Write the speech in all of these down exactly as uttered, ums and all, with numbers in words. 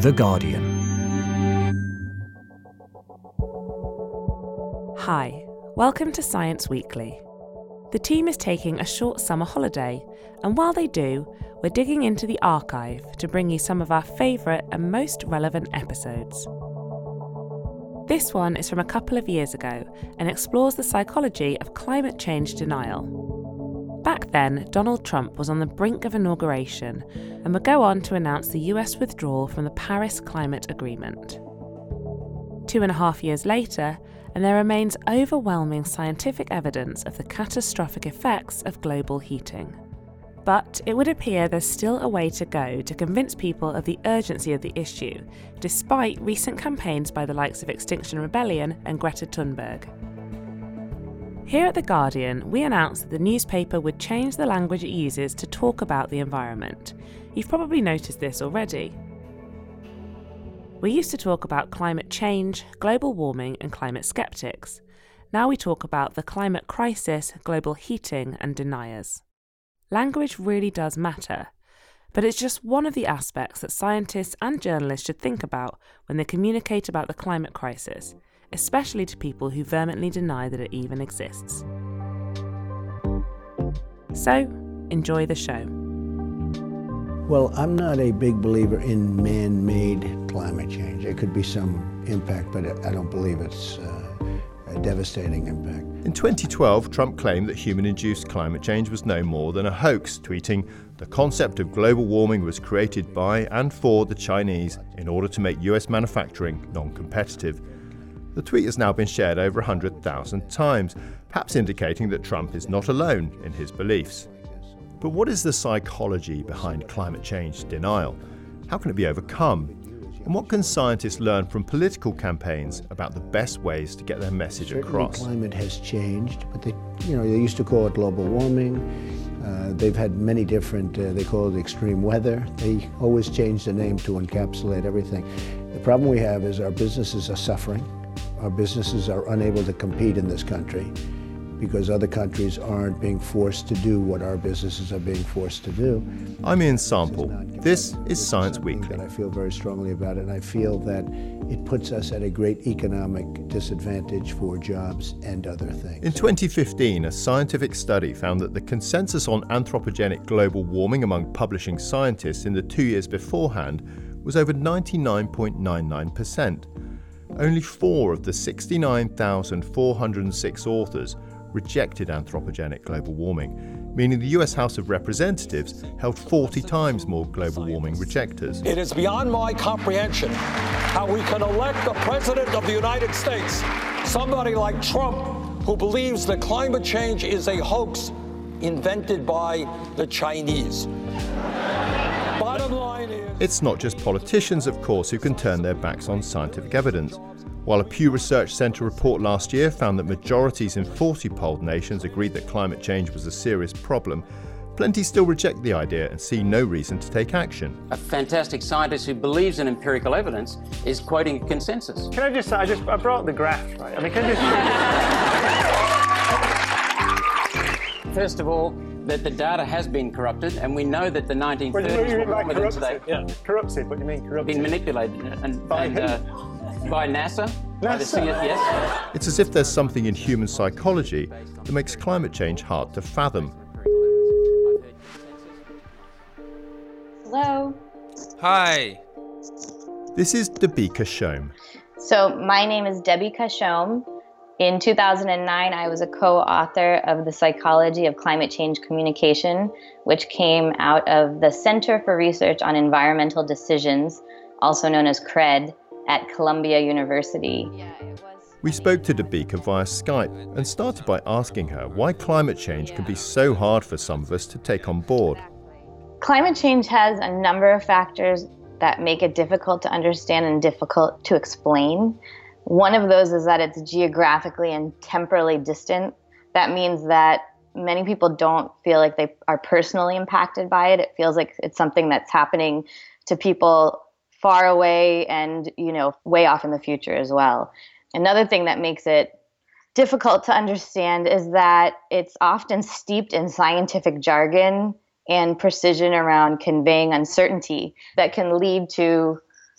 The Guardian. Hi, welcome to Science Weekly. The team is taking a short summer holiday, and while they do, we're digging into the archive to bring you some of our favourite and most relevant episodes. This one is from a couple of years ago and explores the psychology of climate change denial. Back then, Donald Trump was on the brink of inauguration and would go on to announce the U S withdrawal from the Paris Climate Agreement. Two and a half years later, and there remains overwhelming scientific evidence of the catastrophic effects of global heating. But it would appear there's still a way to go to convince people of the urgency of the issue, despite recent campaigns by the likes of Extinction Rebellion and Greta Thunberg. Here at The Guardian, we announced that the newspaper would change the language it uses to talk about the environment. You've probably noticed this already. We used to talk about climate change, global warming and climate skeptics. Now we talk about the climate crisis, global heating and deniers. Language really does matter, but it's just one of the aspects that scientists and journalists should think about when they communicate about the climate crisis, especially to people who vehemently deny that it even exists. So, enjoy the show. Well, I'm not a big believer in man-made climate change. There could be some impact, but I don't believe it's uh, a devastating impact. In twenty twelve, Trump claimed that human-induced climate change was no more than a hoax, tweeting, "The concept of global warming was created by and for the Chinese in order to make U S manufacturing non-competitive." The tweet has now been shared over one hundred thousand times, perhaps indicating that Trump is not alone in his beliefs. But what is the psychology behind climate change denial? How can it be overcome? And what can scientists learn from political campaigns about the best ways to get their message Certainly across? Climate has changed, but they, you know, they used to call it global warming. Uh, they've had many different, uh, they call it extreme weather. They always change the name to encapsulate everything. The problem we have is our businesses are suffering. Our businesses are unable to compete in this country because other countries aren't being forced to do what our businesses are being forced to do. I'm Ian Sample. This is Science Weekly. I feel very strongly about it, and I feel that it puts us at a great economic disadvantage for jobs and other things. In twenty fifteen, a scientific study found that the consensus on anthropogenic global warming among publishing scientists in the two years beforehand was over ninety-nine point nine nine percent. Only four of the sixty-nine thousand four hundred six authors rejected anthropogenic global warming, meaning the U S House of Representatives held forty times more global warming rejectors. It is beyond my comprehension how we can elect the President of the United States, somebody like Trump, who believes that climate change is a hoax invented by the Chinese. Bottom line is... It's not just politicians, of course, who can turn their backs on scientific evidence. While a Pew Research Centre report last year found that majorities in forty polled nations agreed that climate change was a serious problem, plenty still reject the idea and see no reason to take action. A fantastic scientist who believes in empirical evidence is quoting a consensus. Can I just say, I just I brought the graph, right? I mean, can I just... First of all, that the data has been corrupted, and we know that the nineteen thirties what do you mean were by corrupted today. Yeah, corrupted. What do you mean corrupted? Been manipulated and by and, who? Uh, by NASA. NASA. By the C- yes. It's as if there's something in human psychology that makes climate change hard to fathom. Hello. Hi. This is Debika Shome. So my name is Debbie Kashom. In two thousand nine, I was a co-author of The Psychology of Climate Change Communication, which came out of the Center for Research on Environmental Decisions, also known as CRED, at Columbia University. Yeah, it was. We spoke to Debika via Skype and started by asking her why climate change can be so hard for some of us to take on board. Climate change has a number of factors that make it difficult to understand and difficult to explain. One of those is that it's geographically and temporally distant. That means that many people don't feel like they are personally impacted by it. It feels like it's something that's happening to people far away and, you know, way off in the future as well. Another thing that makes it difficult to understand is that it's often steeped in scientific jargon and precision around conveying uncertainty that can lead to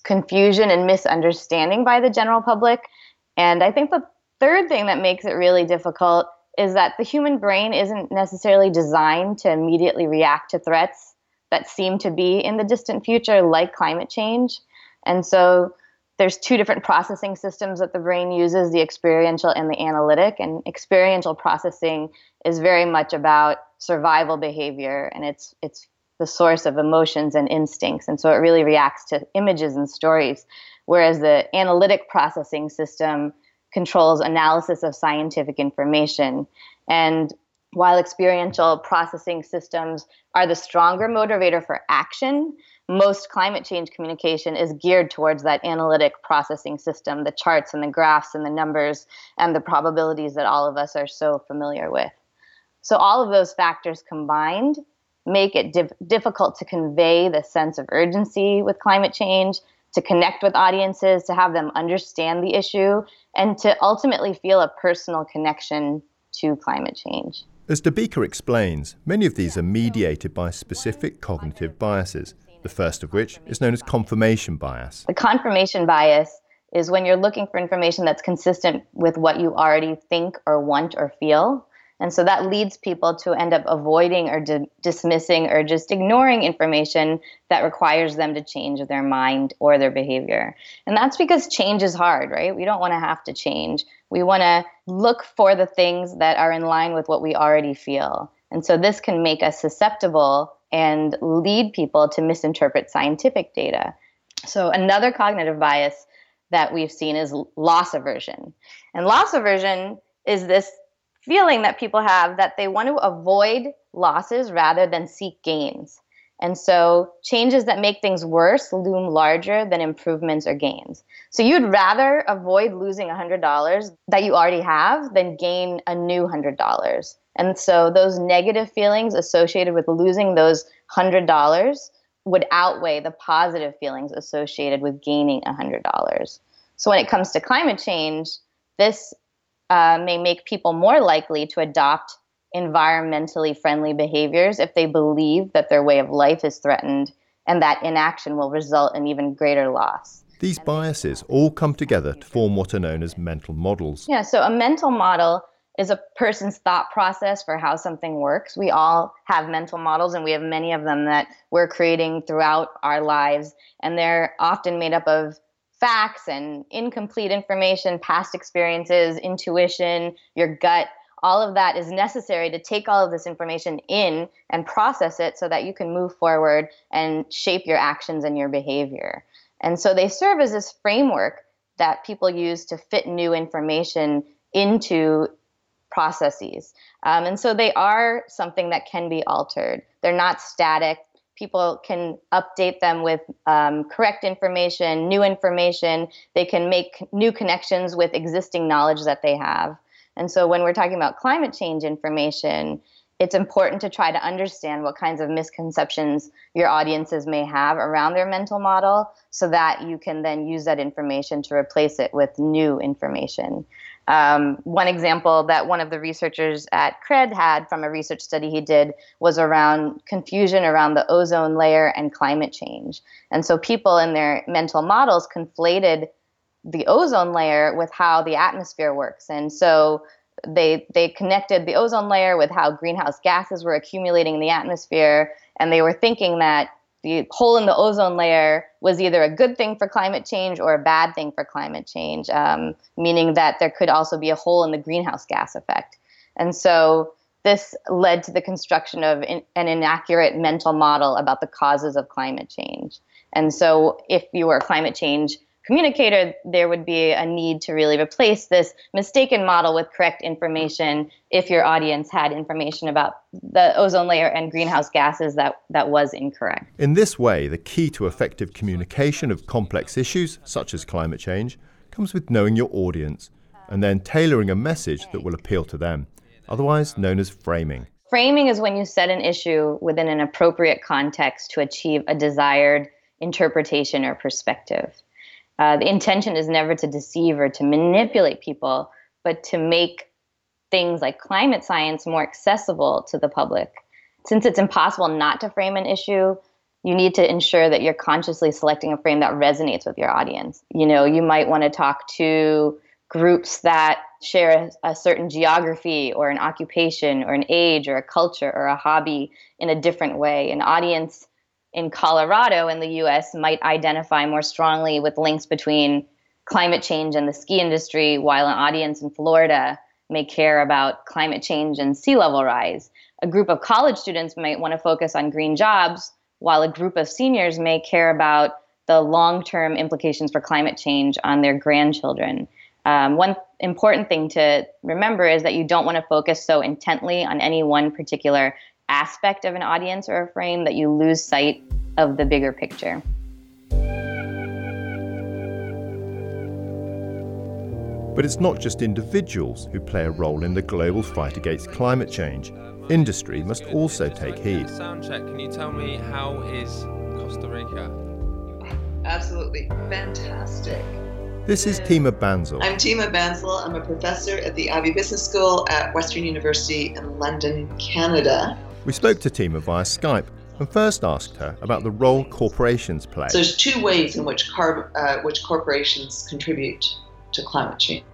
confusion and misunderstanding by the general public. And I think the third thing that makes it really difficult is that the human brain isn't necessarily designed to immediately react to threats that seem to be in the distant future, like climate change. And so there's two different processing systems that the brain uses, the experiential and the analytic. And experiential processing is very much about survival behavior, and it's it's the source of emotions and instincts. And so it really reacts to images and stories, whereas the analytic processing system controls analysis of scientific information. And while experiential processing systems are the stronger motivator for action, most climate change communication is geared towards that analytic processing system, the charts and the graphs and the numbers and the probabilities that all of us are so familiar with. So all of those factors combined make it dif- difficult to convey the sense of urgency with climate change, to connect with audiences, to have them understand the issue, and to ultimately feel a personal connection to climate change. As Debika explains, many of these are mediated by specific cognitive biases, the first of which is known as confirmation bias. The confirmation bias is when you're looking for information that's consistent with what you already think or want or feel. And so that leads people to end up avoiding or di- dismissing or just ignoring information that requires them to change their mind or their behavior. And that's because change is hard, right? We don't want to have to change. We want to look for the things that are in line with what we already feel. And so this can make us susceptible and lead people to misinterpret scientific data. So another cognitive bias that we've seen is loss aversion. And loss aversion is this feeling that people have that they want to avoid losses rather than seek gains. And so changes that make things worse loom larger than improvements or gains. So you'd rather avoid losing one hundred dollars that you already have than gain a new one hundred dollars. And so those negative feelings associated with losing those one hundred dollars would outweigh the positive feelings associated with gaining one hundred dollars. So when it comes to climate change, this uh, may make people more likely to adopt environmentally friendly behaviors if they believe that their way of life is threatened and that inaction will result in even greater loss. These biases all come together to form what are known as mental models. Yeah, so a mental model is a person's thought process for how something works. We all have mental models, and we have many of them that we're creating throughout our lives, and they're often made up of facts and incomplete information, past experiences, intuition, your gut. All of that is necessary to take all of this information in and process it so that you can move forward and shape your actions and your behavior. And so they serve as this framework that people use to fit new information into processes. Um, and so they are something that can be altered. They're not static. People can update them with um, correct information, new information. They can make new connections with existing knowledge that they have. And so when we're talking about climate change information, it's important to try to understand what kinds of misconceptions your audiences may have around their mental model so that you can then use that information to replace it with new information. Um, one example that one of the researchers at CRED had from a research study he did was around confusion around the ozone layer and climate change. And so people in their mental models conflated the ozone layer with how the atmosphere works. And so they they connected the ozone layer with how greenhouse gases were accumulating in the atmosphere, and they were thinking that the hole in the ozone layer was either a good thing for climate change or a bad thing for climate change, um, meaning that there could also be a hole in the greenhouse gas effect. And so this led to the construction of in, an inaccurate mental model about the causes of climate change. And so if you were a climate change communicator, there would be a need to really replace this mistaken model with correct information if your audience had information about the ozone layer and greenhouse gases that, that was incorrect. In this way, the key to effective communication of complex issues, such as climate change, comes with knowing your audience and then tailoring a message that will appeal to them, otherwise known as framing. Framing is when you set an issue within an appropriate context to achieve a desired interpretation or perspective. Uh, the intention is never to deceive or to manipulate people, but to make things like climate science more accessible to the public. Since it's impossible not to frame an issue, you need to ensure that you're consciously selecting a frame that resonates with your audience. You know, you might want to talk to groups that share a, a certain geography or an occupation or an age or a culture or a hobby in a different way. An audience in Colorado in the U S might identify more strongly with links between climate change and the ski industry, while an audience in Florida may care about climate change and sea level rise. A group of college students might want to focus on green jobs, while a group of seniors may care about the long-term implications for climate change on their grandchildren. Um, one important thing to remember is that you don't want to focus so intently on any one particular aspect of an audience or a frame that you lose sight of the bigger picture. But it's not just individuals who play a role in the global fight against climate change. Industry must also take heed. Sound check. Can you tell me how is Costa Rica? Absolutely fantastic. This is Tima Bansal. I'm Tima Bansal. I'm a professor at the Ivey Business School at Western University in London, Canada. We spoke to Tima via Skype and first asked her about the role corporations play. So there's two ways in which, car- uh, which corporations contribute to climate change.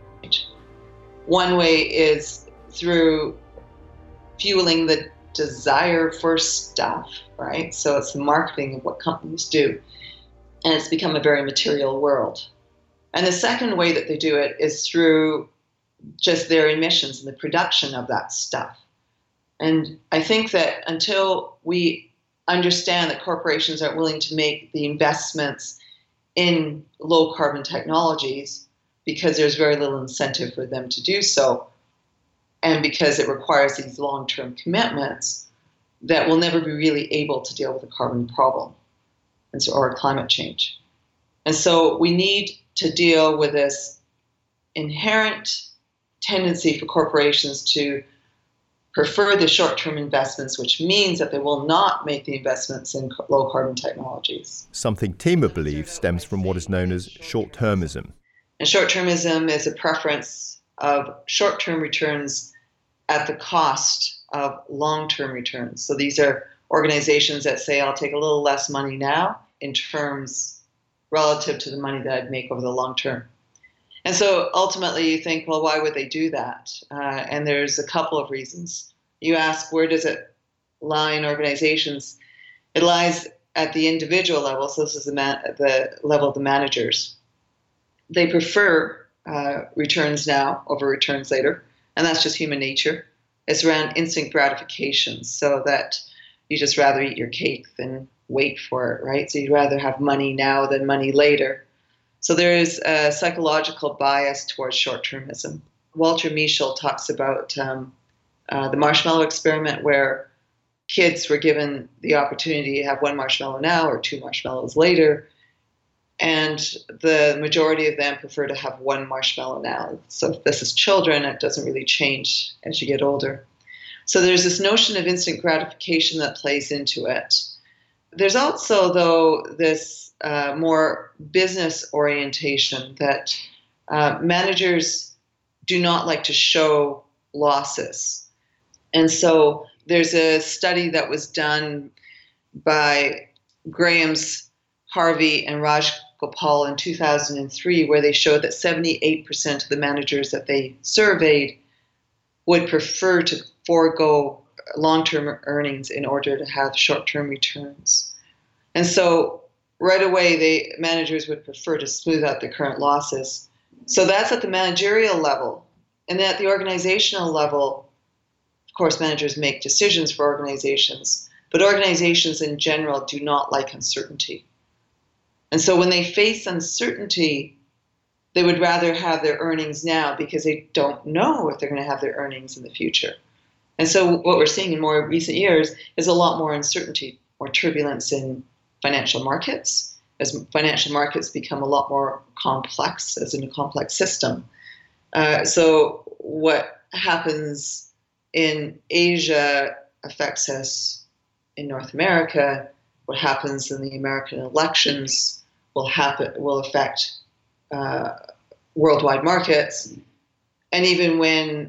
One way is through fueling the desire for stuff, right? So it's the marketing of what companies do. And it's become a very material world. And the second way that they do it is through just their emissions and the production of that stuff. And I think that until we understand that corporations are willing to make the investments in low carbon technologies, because there's very little incentive for them to do so, and because it requires these long-term commitments, that we'll never be really able to deal with the carbon problem and so, or climate change. And so we need to deal with this inherent tendency for corporations to prefer the short-term investments, which means that they will not make the investments in low-carbon technologies. Something Tima believes stems from what is known as short-termism. And short-termism is a preference of short-term returns at the cost of long-term returns. So these are organizations that say, I'll take a little less money now in terms relative to the money that I'd make over the long term. And so ultimately you think, well, why would they do that? Uh, and there's a couple of reasons. You ask, where does it lie in organizations? It lies at the individual level. So this is the, man- the level of the managers. They prefer uh, returns now over returns later, and that's just human nature. It's around instant gratification, so that you just rather eat your cake than wait for it, right? So you'd rather have money now than money later. So there is a psychological bias towards short-termism. Walter Mischel talks about um, uh, the marshmallow experiment, where kids were given the opportunity to have one marshmallow now or two marshmallows later, and the majority of them prefer to have one marshmallow now. So if this is children, it doesn't really change as you get older. So there's this notion of instant gratification that plays into it. There's also, though, this uh, more business orientation that uh, managers do not like to show losses. And so there's a study that was done by Graham's, Harvey, and Raj Gopal in two thousand three, where they showed that seventy-eight percent of the managers that they surveyed would prefer to forego long-term earnings in order to have short-term returns. And so right away, the managers would prefer to smooth out the current losses. So that's at the managerial level. And then at the organizational level, of course, managers make decisions for organizations, but organizations in general do not like uncertainty. And so when they face uncertainty, they would rather have their earnings now because they don't know if they're going to have their earnings in the future. And so what we're seeing in more recent years is a lot more uncertainty, more turbulence in financial markets, as financial markets become a lot more complex, as in a complex system. Uh, so what happens in Asia affects us in North America. What happens in the American elections will happen will affect uh, worldwide markets. And even when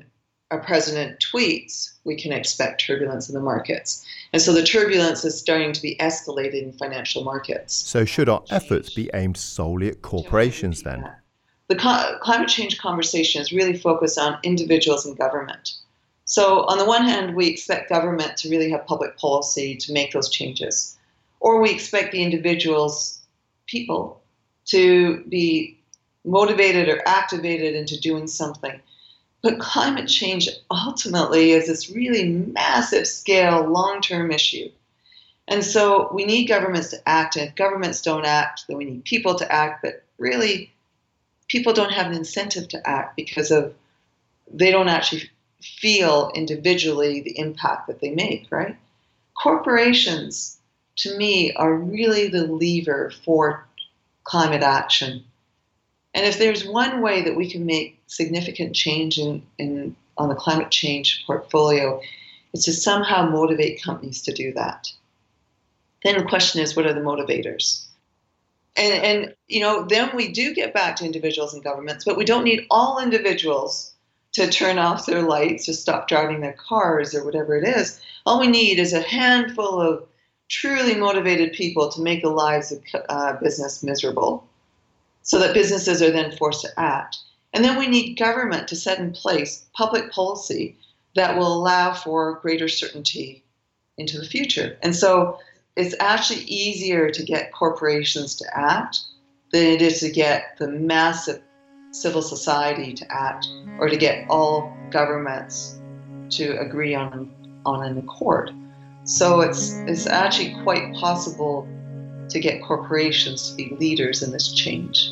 a president tweets, we can expect turbulence in the markets. And so the turbulence is starting to be escalated in financial markets. So should our efforts be aimed solely at corporations then? The co- climate change conversation is really focused on individuals and government. So on the one hand, we expect government to really have public policy to make those changes. Or we expect the individuals, people, to be motivated or activated into doing something. But climate change ultimately is this really massive scale, long-term issue. And so we need governments to act, and if governments don't act, then we need people to act, but really people don't have an incentive to act because of they don't actually feel individually the impact that they make, right? Corporations, to me, are really the lever for climate action. And if there's one way that we can make significant change in, in on the climate change portfolio, it's to somehow motivate companies to do that. Then the question is, what are the motivators? And, and you know, then we do get back to individuals and governments, but we don't need all individuals to turn off their lights or stop driving their cars or whatever it is. All we need is a handful of truly motivated people to make the lives of uh, business miserable, so that businesses are then forced to act. And then we need government to set in place public policy that will allow for greater certainty into the future. And so it's actually easier to get corporations to act than it is to get the massive civil society to act, or to get all governments to agree on, on an accord. So it's, it's actually quite possible to get corporations to be leaders in this change.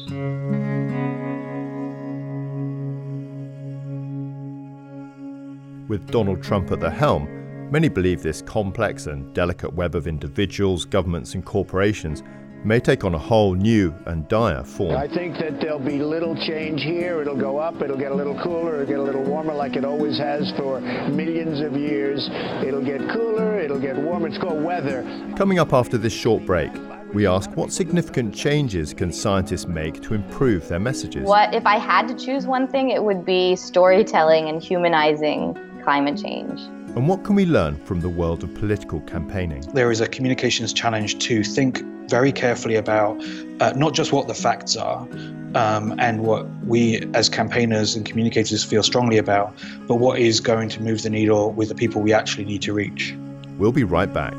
With Donald Trump at the helm, many believe this complex and delicate web of individuals, governments and corporations may take on a whole new and dire form. I think that there'll be little change here. It'll go up, it'll get a little cooler, it'll get a little warmer like it always has for millions of years. It'll get cooler, it'll get warmer. It's called weather. Coming up after this short break, we ask what significant changes can scientists make to improve their messages? What if I had to choose one thing, it would be storytelling and humanizing climate change. And what can we learn from the world of political campaigning? There is a communications challenge to think very carefully about uh, not just what the facts are um, and what we as campaigners and communicators feel strongly about, but what is going to move the needle with the people we actually need to reach. We'll be right back.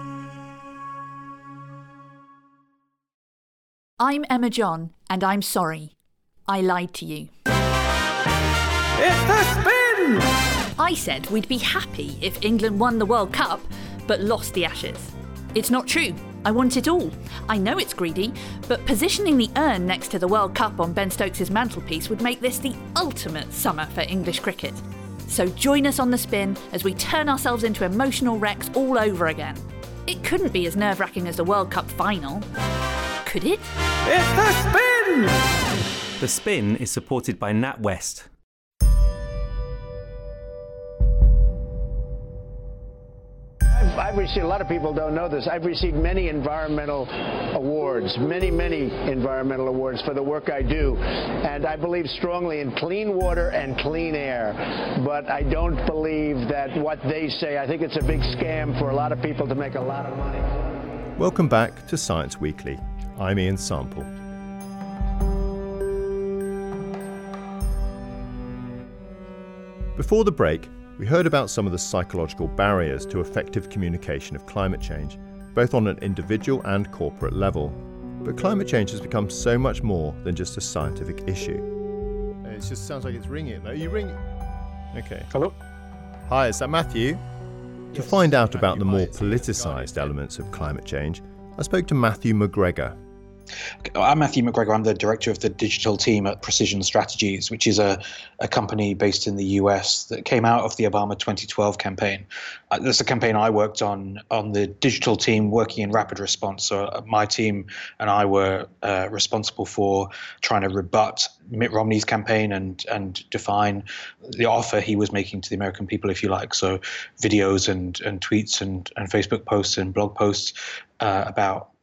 I'm Emma John, and I'm sorry. I lied to you. It's the spin! I said we'd be happy if England won the World Cup, but lost the Ashes. It's not true. I want it all. I know it's greedy, but positioning the urn next to the World Cup on Ben Stokes' mantelpiece would make this the ultimate summer for English cricket. So join us on the spin as we turn ourselves into emotional wrecks all over again. It couldn't be as nerve-wracking as the World Cup final. Could it? It's the spin! The Spin is supported by NatWest. I've, I've received, a lot of people don't know this, I've received many environmental awards, many, many environmental awards for the work I do. And I believe strongly in clean water and clean air. But I don't believe that what they say, I think it's a big scam for a lot of people to make a lot of money. Welcome back to Science Weekly. I'm Ian Sample. Before the break, we heard about some of the psychological barriers to effective communication of climate change, both on an individual and corporate level. But climate change has become so much more than just a scientific issue. It just sounds like it's ringing. Are you ringing? Okay. Hello? Hi, is that Matthew? To find out about the more politicised elements of climate change, I spoke to Matthew McGregor. I'm Matthew McGregor. I'm the director of the digital team at Precision Strategies, which is a, a company based in the U S that came out of the Obama twenty twelve campaign. Uh, that's a campaign I worked on on the digital team working in rapid response. So uh, my team and I were uh, responsible for trying to rebut Mitt Romney's campaign and and define the offer he was making to the American people, if you like. So videos and, and tweets and, and Facebook posts and blog posts uh, about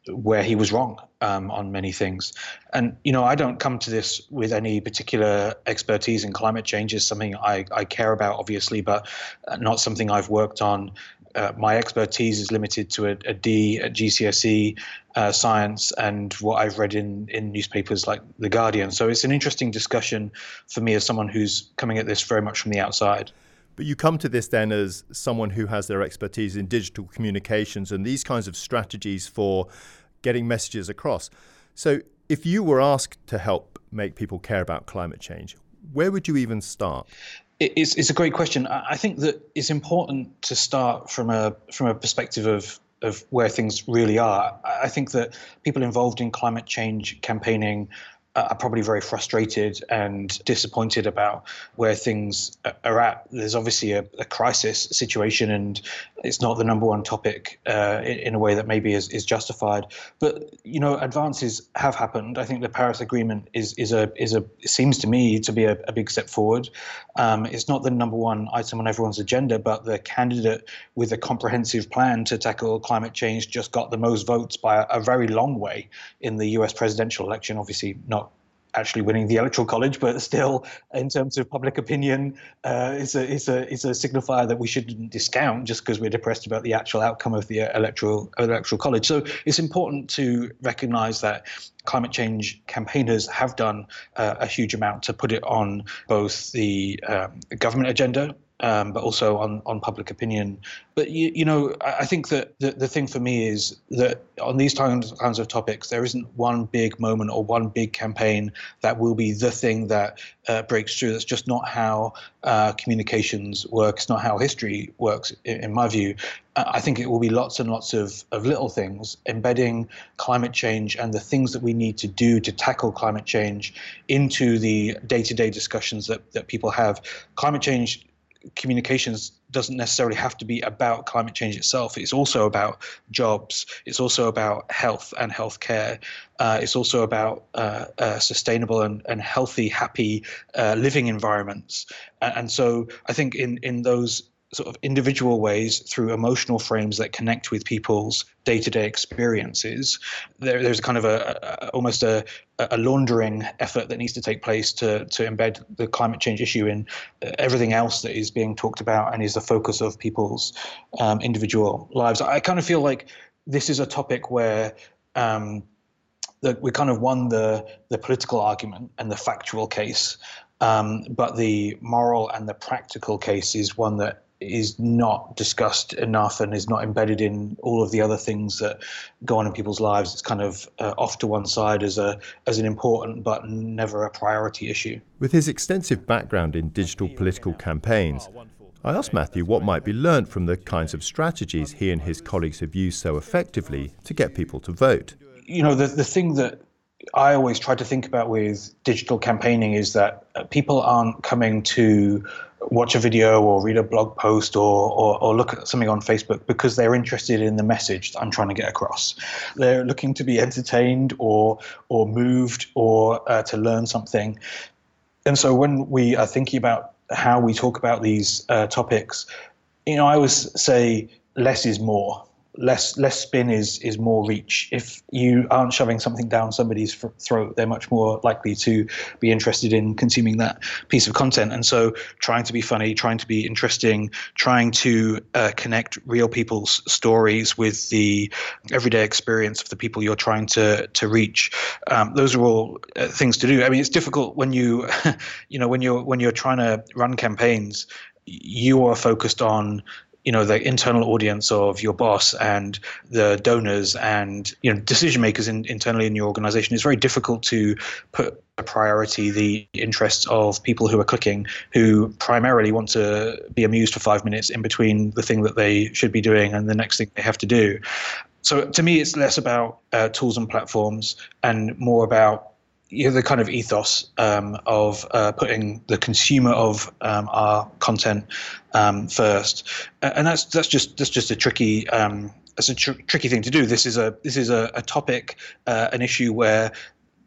where he was wrong um, on many things. And, you know, I don't come to this with any particular expertise in climate change. It's something I, I care about, obviously, but not something I've worked on. Uh, my expertise is limited to a, a D at G C S E uh, science and what I've read in, in newspapers like The Guardian. So it's an interesting discussion for me as someone who's coming at this very much from the outside. But you come to this then as someone who has their expertise in digital communications and these kinds of strategies for getting messages across. So if you were asked to help make people care about climate change, where would you even start? It's, it's a great question. I think that it's important to start from a from a perspective of of where things really are. I think that people involved in climate change campaigning are probably very frustrated and disappointed about where things are at. There's obviously a, a crisis situation, and it's not the number one topic uh, in, in a way that maybe is, is justified. But you know, advances have happened. I think the Paris Agreement is is a is a it seems to me to be a, a big step forward. Um, it's not the number one item on everyone's agenda, but the candidate with a comprehensive plan to tackle climate change just got the most votes by a, a very long way in the U S presidential election. Obviously, not actually winning the electoral college, but still, in terms of public opinion, uh, it's a it's a it's a signifier that we shouldn't discount just because we're depressed about the actual outcome of the electoral electoral college. So it's important to recognise that climate change campaigners have done uh, a huge amount to put it on both the um, government agenda, Um, but also on, on public opinion. But, you, you know, I think that the, the thing for me is that on these kinds, kinds of topics, there isn't one big moment or one big campaign that will be the thing that uh, breaks through. That's just not how uh, communications work. It's not how history works, in, in my view. I think it will be lots and lots of, of little things, embedding climate change and the things that we need to do to tackle climate change into the day-to-day discussions that, that people have. Climate change communications doesn't necessarily have to be about climate change itself. It's also about jobs. It's also about health and healthcare. Uh, it's also about uh, uh, sustainable and, and healthy, happy uh, living environments. And, and so I think in, in those sort of individual ways, through emotional frames that connect with people's day-to-day experiences, there, there's kind of a, a almost a, a laundering effort that needs to take place to to embed the climate change issue in everything else that is being talked about and is the focus of people's um, individual lives. I kind of feel like this is a topic where um, the, we kind of won the the political argument and the factual case, um, but the moral and the practical case is one that is not discussed enough and is not embedded in all of the other things that go on in people's lives. It's kind of uh, off to one side as a as an important but never a priority issue. With his extensive background in digital political campaigns, I asked Matthew what might be learnt from the kinds of strategies he and his colleagues have used so effectively to get people to vote. You know, the the thing that I always try to think about with digital campaigning is that people aren't coming to watch a video or read a blog post or, or, or look at something on Facebook because they're interested in the message that I'm trying to get across. They're looking to be entertained or or moved or uh, to learn something. And so when we are thinking about how we talk about these uh, topics, you know, I always say less is more. Less less spin is is more reach. If you aren't shoving something down somebody's throat, they're much more likely to be interested in consuming that piece of content. And so trying to be funny, trying to be interesting, trying to uh, connect real people's stories with the everyday experience of the people you're trying to to reach. Um, those are all uh, things to do. I mean, it's difficult when you, you know, when you're when you're trying to run campaigns, you are focused on, you know, the internal audience of your boss and the donors and, you know, decision makers in, internally in your organization. It's very difficult to put a priority the interests of people who are clicking, who primarily want to be amused for five minutes in between the thing that they should be doing and the next thing they have to do. So to me, it's less about uh, tools and platforms and more about, you know, the kind of ethos um, of uh, putting the consumer of um, our content um, first, and that's that's just that's just a tricky um, that's a tr- tricky thing to do. This is a this is a, a topic, uh, an issue where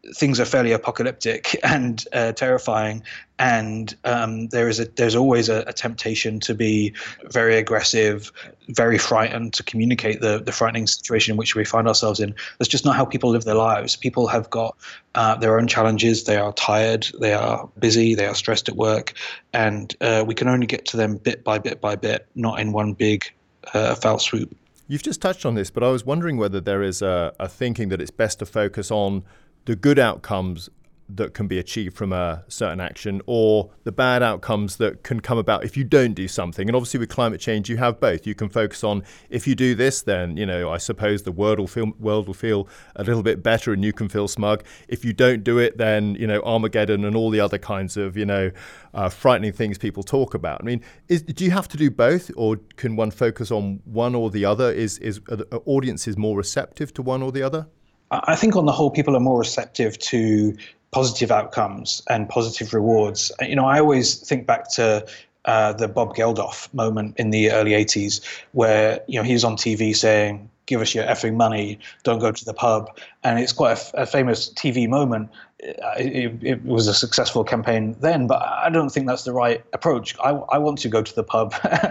things are fairly apocalyptic and uh, terrifying, and um, there is a there's always a, a temptation to be very aggressive, very frightened, to communicate the the frightening situation in which we find ourselves in. That's just not how people live their lives. People have got uh, their own challenges. They are tired, they are busy, they are stressed at work, and uh, we can only get to them bit by bit by bit, not in one big uh, foul swoop. You've just touched on this, but I was wondering whether there is a, a thinking that it's best to focus on the good outcomes that can be achieved from a certain action, or the bad outcomes that can come about if you don't do something. And obviously with climate change, you have both. You can focus on, if you do this, then, you know, I suppose the world will feel, world will feel a little bit better and you can feel smug. If you don't do it, then, you know, Armageddon and all the other kinds of, you know, uh, frightening things people talk about. I mean, is, do you have to do both, or can one focus on one or the other? Is, is are the audiences more receptive to one or the other? I think on the whole, people are more receptive to positive outcomes and positive rewards. You know, I always think back to uh, the Bob Geldof moment in the early eighties, where, you know, he was on T V saying, "Give us your effing money, don't go to the pub." And it's quite a, a famous T V moment. It, it was a successful campaign then, but I don't think that's the right approach. I, I want to go to the pub.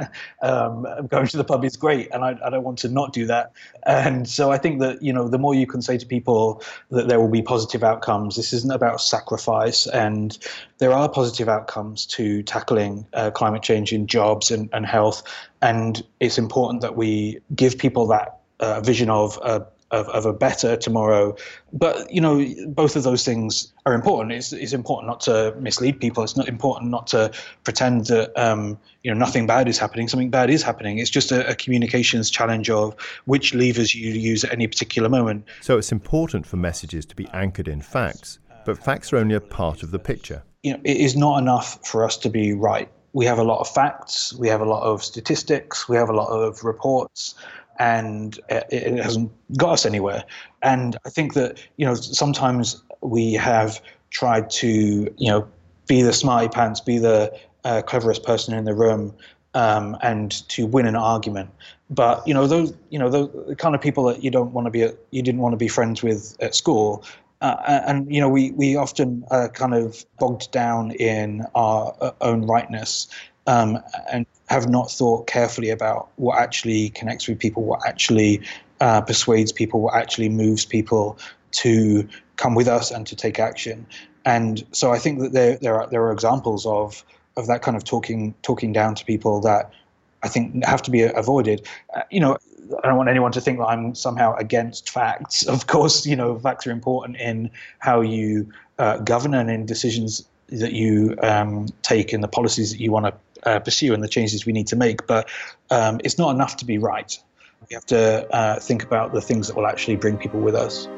um, going to the pub is great, and I, I don't want to not do that. And so I think that, you know, the more you can say to people that there will be positive outcomes, this isn't about sacrifice, and there are positive outcomes to tackling uh, climate change in jobs and, and health. And it's important that we give people that uh, vision of uh, Of, of a better tomorrow. But, you know, both of those things are important. It's, it's important not to mislead people. It's not important not to pretend that, um, you know, nothing bad is happening. Something bad is happening. It's just a, a communications challenge of which levers you use at any particular moment. So it's important for messages to be anchored in facts, but facts are only a part of the picture. You know, it is not enough for us to be right. We have a lot of facts. We have a lot of statistics. We have a lot of reports. And it hasn't got us anywhere. And I think that, you know, sometimes we have tried to, you know, be the smarty pants, be the uh, cleverest person in the room, um, and to win an argument. But, you know, those, you know, the kind of people that you don't want to be, you didn't want to be friends with at school. Uh, and, you know, we, we often are kind of bogged down in our own rightness. Um, and have not thought carefully about what actually connects with people, what actually uh, persuades people, what actually moves people to come with us and to take action. And so I think that there there are there are examples of of that kind of talking talking down to people that I think have to be avoided. Uh, you know, I don't want anyone to think that I'm somehow against facts. Of course, you know, facts are important in how you uh, govern and in decisions that you um, take and the policies that you want to uh, pursue and the changes we need to make. But um, it's not enough to be right. We have to uh, think about the things that will actually bring people with us.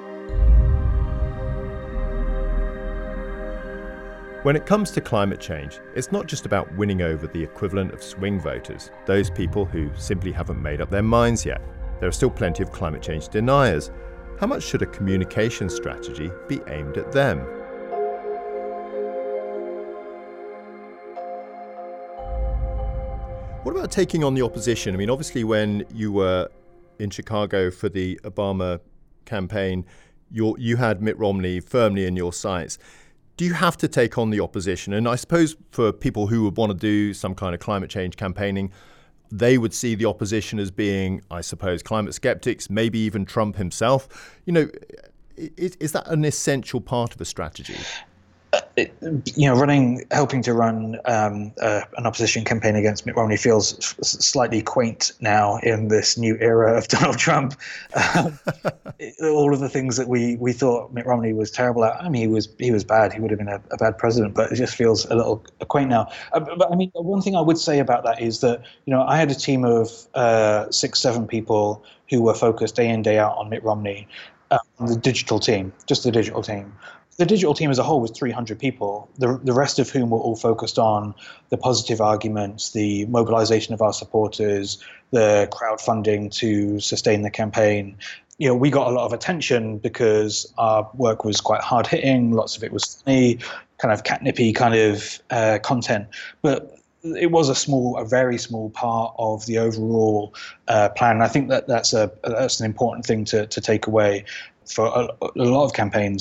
When it comes to climate change, it's not just about winning over the equivalent of swing voters, those people who simply haven't made up their minds yet. There are still plenty of climate change deniers. How much should a communication strategy be aimed at them? What about taking on the opposition? I mean, obviously, when you were in Chicago for the Obama campaign, you you had Mitt Romney firmly in your sights. Do you have to take on the opposition? And I suppose for people who would want to do some kind of climate change campaigning, they would see the opposition as being, I suppose, climate skeptics, maybe even Trump himself. You know, is, is that an essential part of a strategy? Uh, it, you know, running, helping to run um, uh, an opposition campaign against Mitt Romney feels f- slightly quaint now in this new era of Donald Trump. Um, all of the things that we, we thought Mitt Romney was terrible at, I mean, he was he was bad. He would have been a, a bad president, but it just feels a little quaint now. Uh, but, but I mean, one thing I would say about that is that, you know, I had a team of uh, six, seven people who were focused day in, day out on Mitt Romney, uh, the digital team, just the digital team. The digital team as a whole was three hundred people, the, the rest of whom were all focused on the positive arguments, the mobilization of our supporters, the crowdfunding to sustain the campaign. You know, we got a lot of attention because our work was quite hard-hitting, lots of it was funny, kind of catnipy kind of uh, content. But it was a small, a very small part of the overall uh, plan. And I think that that's, a, that's an important thing to, to take away for a, a lot of campaigns.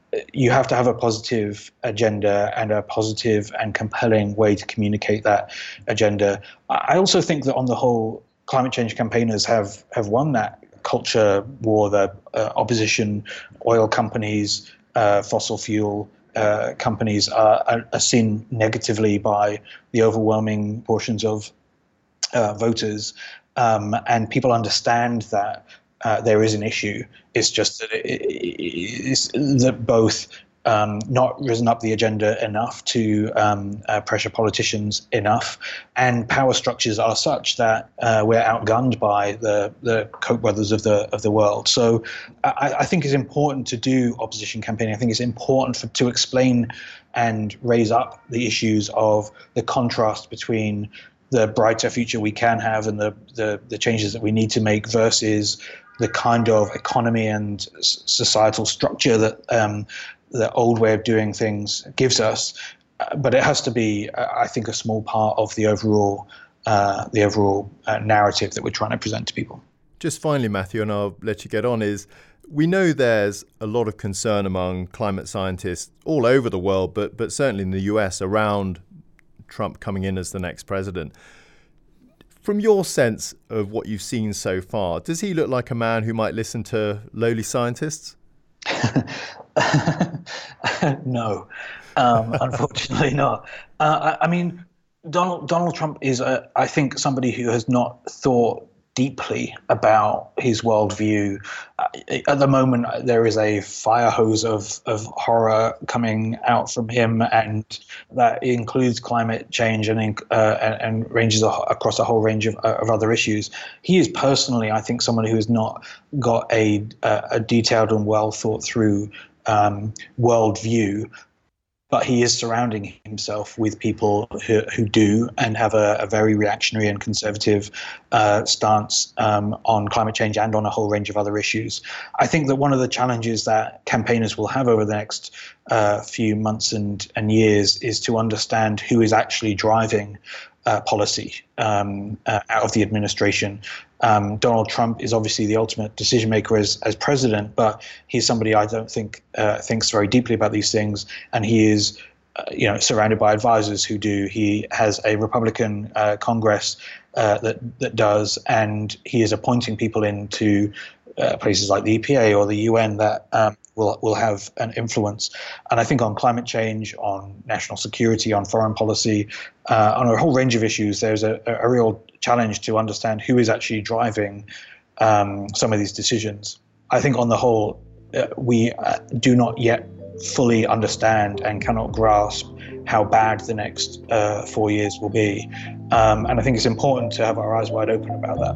you have to have a positive agenda and a positive and compelling way to communicate that agenda. I also think that on the whole, climate change campaigners have, have won that culture war. The uh, opposition oil companies, uh, fossil fuel uh, companies are, are, are seen negatively by the overwhelming portions of uh, voters. Um, and people understand that uh, there is an issue. It's just that it, it, it's that both um, not risen up the agenda enough to um, uh, pressure politicians enough, and power structures are such that uh, we're outgunned by the the Koch brothers of the of the world. So I, I think it's important to do opposition campaigning. I think it's important for, to explain and raise up the issues of the contrast between the brighter future we can have and the, the, the changes that we need to make versus the kind of economy and societal structure that um, the old way of doing things gives us. Uh, but it has to be, uh, I think, a small part of the overall uh, the overall uh, narrative that we're trying to present to people. Just finally, Matthew, and I'll let you get on, is we know there's a lot of concern among climate scientists all over the world, but but certainly in the U S around Trump coming in as the next president. From your sense of what you've seen so far, does he look like a man who might listen to lowly scientists? No, um, unfortunately not. Uh, I, I mean, Donald Donald Trump is, a, I think, somebody who has not thought deeply about his worldview. Uh, at the moment, there is a fire hose of, of horror coming out from him, and that includes climate change and uh, and, and ranges across a whole range of, of other issues. He is personally, I think, someone who has not got a, a detailed and well thought through um, worldview. But he is surrounding himself with people who, who do and have a, a very reactionary and conservative uh, stance um, on climate change and on a whole range of other issues. I think that one of the challenges that campaigners will have over the next uh, few months and, and years is to understand who is actually driving uh, policy um, uh, out of the administration. Um, Donald Trump is obviously the ultimate decision maker as, as president, but he's somebody I don't think uh, thinks very deeply about these things, and he is, uh, you know, surrounded by advisors who do. He has a Republican uh, Congress uh, that that does, and he is appointing people into uh, places like the E P A or the U N that um, will will have an influence. And I think on climate change, on national security, on foreign policy, uh, on a whole range of issues, there's a, a real challenge to understand who is actually driving um, some of these decisions. I think on the whole, uh, we uh, do not yet fully understand and cannot grasp how bad the next uh, four years will be. Um, and I think it's important to have our eyes wide open about that.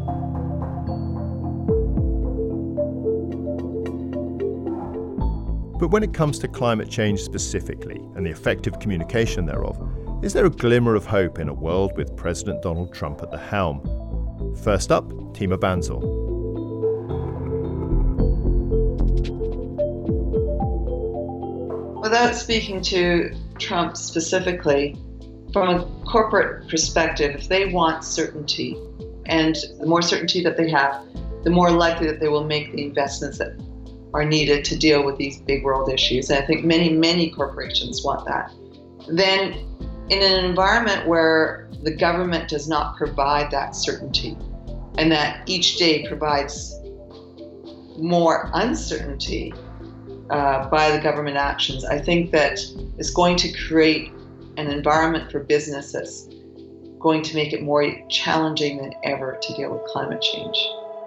But when it comes to climate change specifically and the effective communication thereof, is there a glimmer of hope in a world with President Donald Trump at the helm? First up, Tima Banzel. Without speaking to Trump specifically, from a corporate perspective, if they want certainty, and the more certainty that they have, the more likely that they will make the investments that are needed to deal with these big world issues. And I think many, many corporations want that. Then in an environment where the government does not provide that certainty, and that each day provides more uncertainty uh, by the government actions, I think that is going to create an environment for businesses going to make it more challenging than ever to deal with climate change.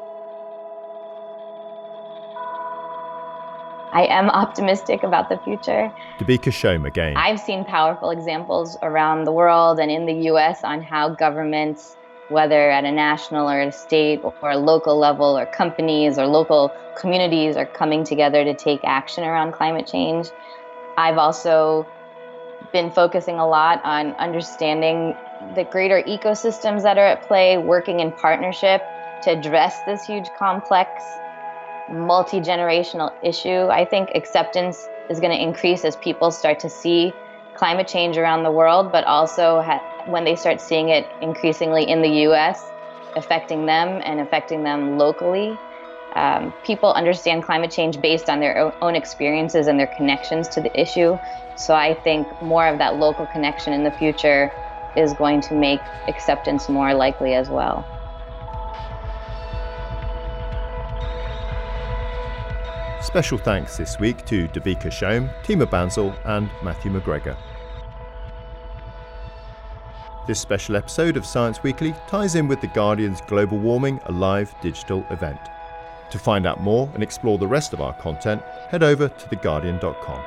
I am optimistic about the future. Dabika Shome again. I've seen powerful examples around the world and in the U S on how governments, whether at a national or a state or a local level, or companies or local communities, are coming together to take action around climate change. I've also been focusing a lot on understanding the greater ecosystems that are at play, working in partnership to address this huge, complex, multi-generational issue. I think acceptance is going to increase as people start to see climate change around the world, but also ha- when they start seeing it increasingly in the U S, affecting them and affecting them locally. um, people understand climate change based on their own experiences and their connections to the issue. So I think more of that local connection in the future is going to make acceptance more likely as well. Special thanks this week to Davika Shome, Tima Bansal and Matthew McGregor. This special episode of Science Weekly ties in with The Guardian's Global Warming Alive digital event. To find out more and explore the rest of our content, head over to the guardian dot com.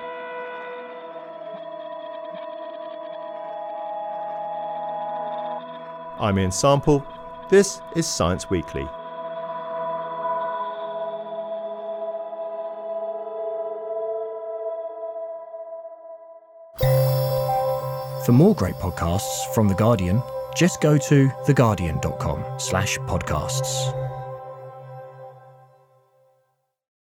I'm Ian Sample. This is Science Weekly. For more great podcasts from The Guardian, just go to the guardian dot com slash podcasts.